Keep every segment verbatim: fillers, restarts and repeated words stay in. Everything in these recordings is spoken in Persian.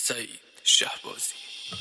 سعید شهبازی.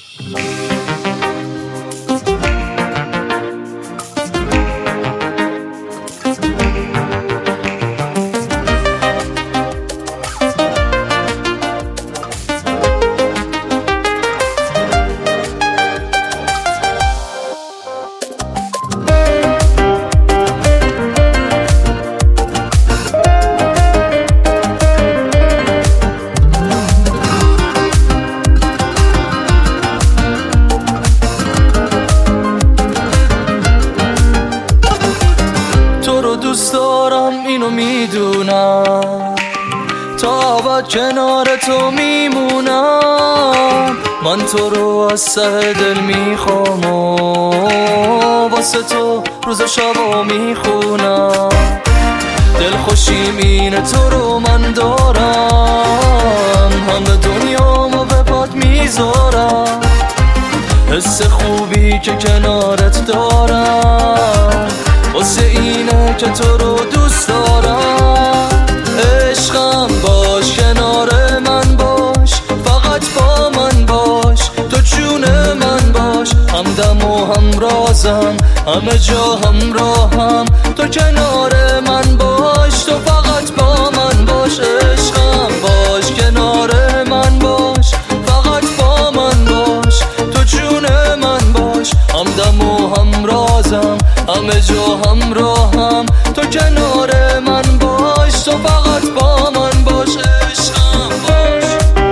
دوست دارم اینو میدونم، تا ابد کنار تو میمونم. من تو رو از ته دل میخوام و واسه تو روز و شبا میخونم. دلخوشیم اینه تو رو من دارم، همه دنیامو به پات میذارم. حس خوبی که کنارت دارم واسه اینه که تو رو دوست دارم. عشقم باش، کنار من باش، فقط با من باش، تو جون من باش. همدم و همرازم، همه جا همراهم، تو کنار من باش، تو فقط با من باش. عشقم باش، کنار من باش، فقط با من باش، تو جون من باش. همدم و همرازم، همه جا همراهم، تو کنار من باش، تو فقط با من باش. عشقم باش.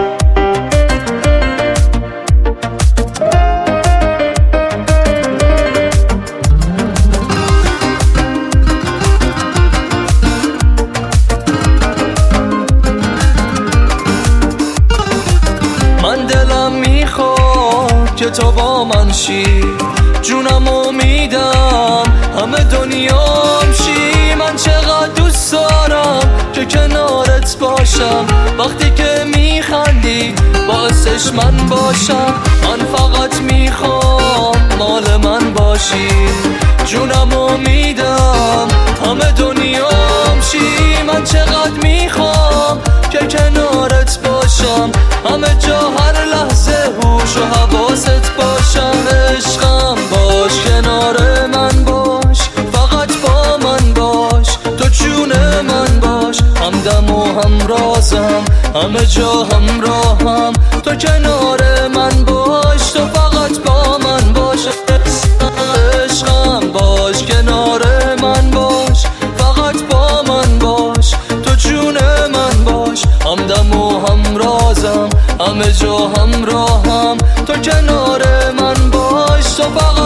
من دلم میخواد که تو با من شی، جونمو میدم همه دنیام شی. من چقدر دوست دارم که کنارت باشم، وقتی که میخندی باعثش من باشم. من فقط میخوام مال من باشی، جونمو میدم همه دنیام شی. من چقدر میخوام که کنارت باشم، همه جا هر لحظه هوش و حواست باشم. عشقم باش، کنار من باش، فقط با من باش، تو جون من باش. همدم و همرازم، همه جا همراهم، تو کنار من باش، تو فقط با من باش. عشقم باش، کنار من باش، فقط با من باش، تو جون من باش. همدم و همرازم، همه جا همراهم، تو کنار من باش، تو فقط